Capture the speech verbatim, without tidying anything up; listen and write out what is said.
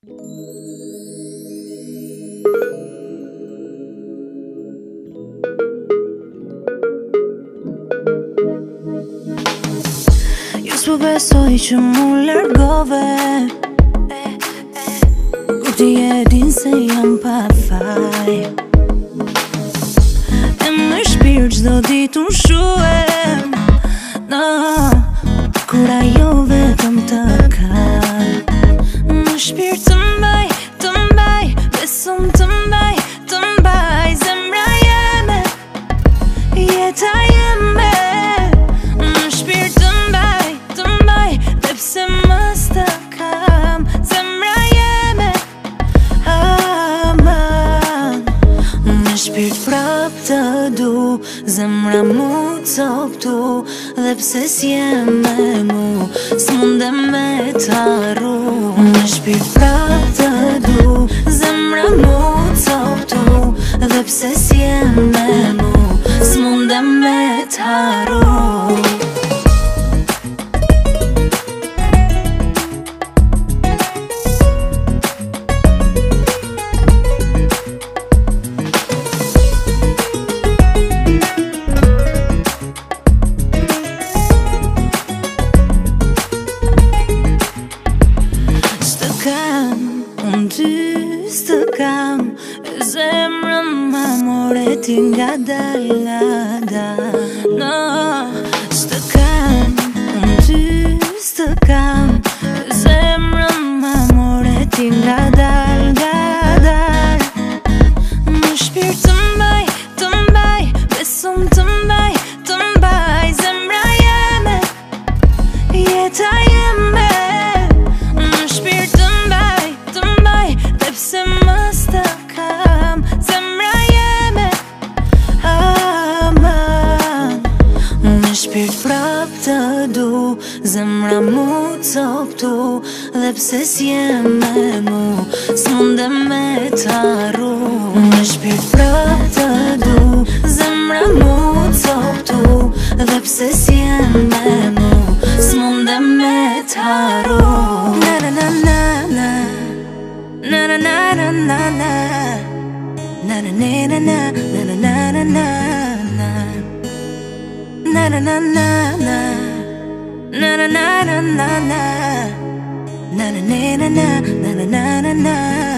Ju s'po besoj që mu largove, kur ti e din se jam pa faj. E më shpirt çdo ditë unë shuhem, no, kur ajo vetëm të ka. Në shpirt të mbaj, të mbaj, besum të mbaj, të mbaj zemra jeme, jeta jeme. Në shpirt të mbaj, të mbaj, dhe pse mës të kam, zemra jeme, aman. Në shpirt prap të du, zemra mu coptu, dhe pse s'jem me mu, s'mundem me t'arru. Në shpirt prap të du, zemra mu coptu, dhe pse s'jem me mu, s'mundem me t'arru. Unë ty s'të kam, e zemrën ma more ti nga dal, nga dal. No, s'të kam, unë ty s'të kam, e zemrën ma more ti nga dal, nga dal. Në shpirt të mbaj, të mbaj, besum të mbaj, të mbaj zemra jeme, jeta jeme. Në shpirt të mbaj, të mbaj, dhe pse mës të kam, zemra jeme, aman. Në shpirt prap të du, zemra mu coptu, dhe pse s'jem me mu, s'mundem me t'arru. Në shpirt prap të du, zemra mu coptu, dhe pse s'jem me mu, s'mundem me t'arru. Na na na na na, na na na na na na, na na na na na na na na na, na na na na na, na na na na na na, na na na na na na na na na.